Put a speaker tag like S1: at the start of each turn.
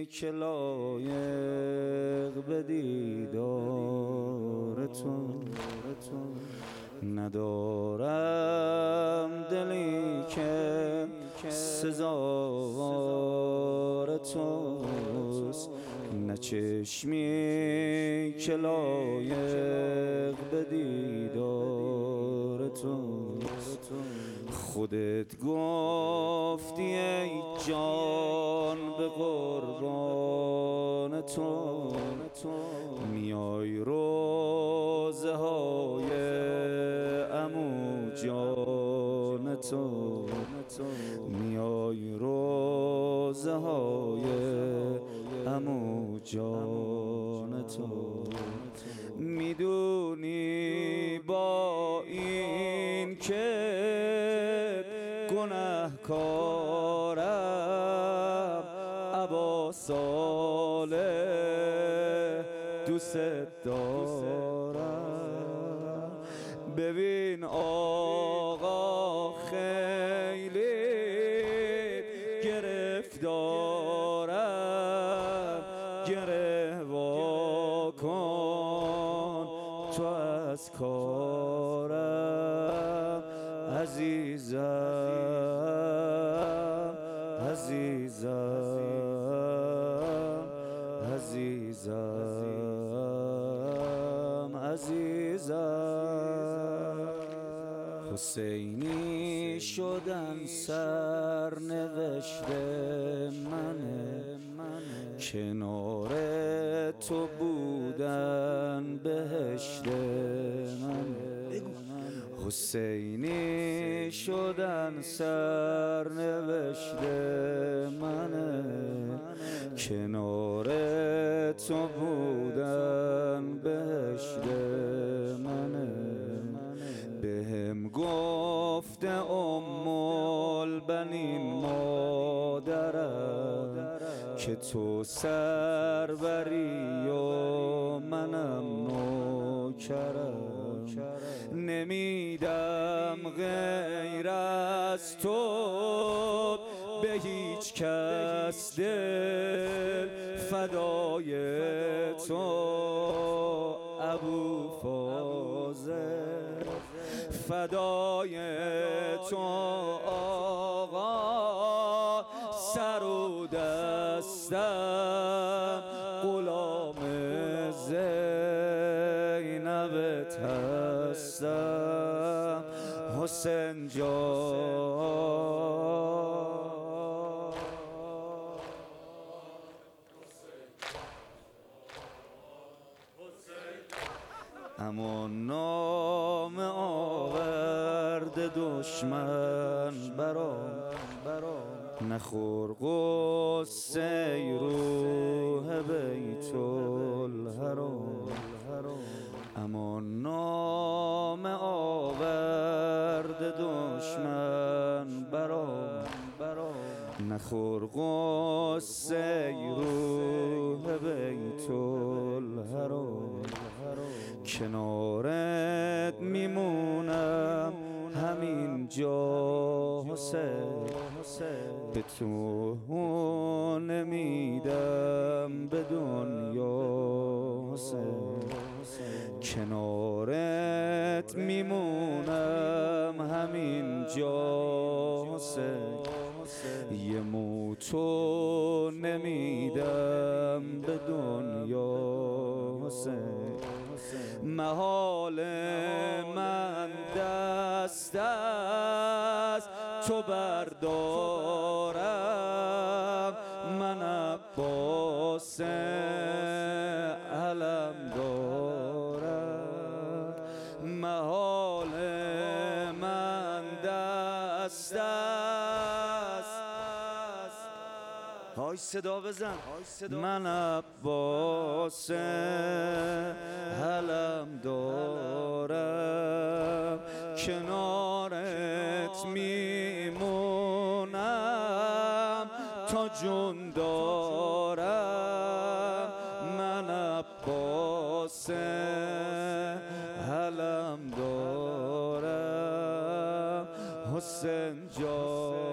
S1: که لایق به دیدار تو ندارم، دلی که سزاوار توست، نه چشمی که لایق به دیدار توست. خودت گفتی ای جان به قربان تو، میای روزه های عمو جان تو، میای روزه های عمو جان تو. میدونی با این که گناهکارم، ابا صالح دوست دارم. ببین آقا خیلی گرفتارم، گره وا کن تو از کارم. عزیزم عزیزم عزیزم عزیزم. حسینی شدن سرنوشت منه، کنار تو بودن بهشت منه. حسینی شدن سرنوشت منه، کنار تو بودن بهشت منه. بهم گفته ام البنین مادرم که تو سربری و منم نوکرم. نمیدم غیر از تو به هیچ کس دل، فدای تو ابو فاضل، فدای تو آقا سر و دستم، غلام زینبت هستم حسین جان. اما نام آورد دشمن برام، نخور غصه روح بیت الحرام. اما نام آورد دشمن برام، نخور غصه روح بیت الحرام. کنارت میمونم همین جا حسین، به تو نمیدم به دنیا حسین. کنارت میمونم همین جا حسین، یه مو تو نمیدم به دنیا حسین. محال من دست از تو بردارم، من عباس علم دارم. محال من دست از های صدا بزن، من عباس علم دارم. کنارت میمونم تا جون دارم، من عباس علم دارم حسین جان.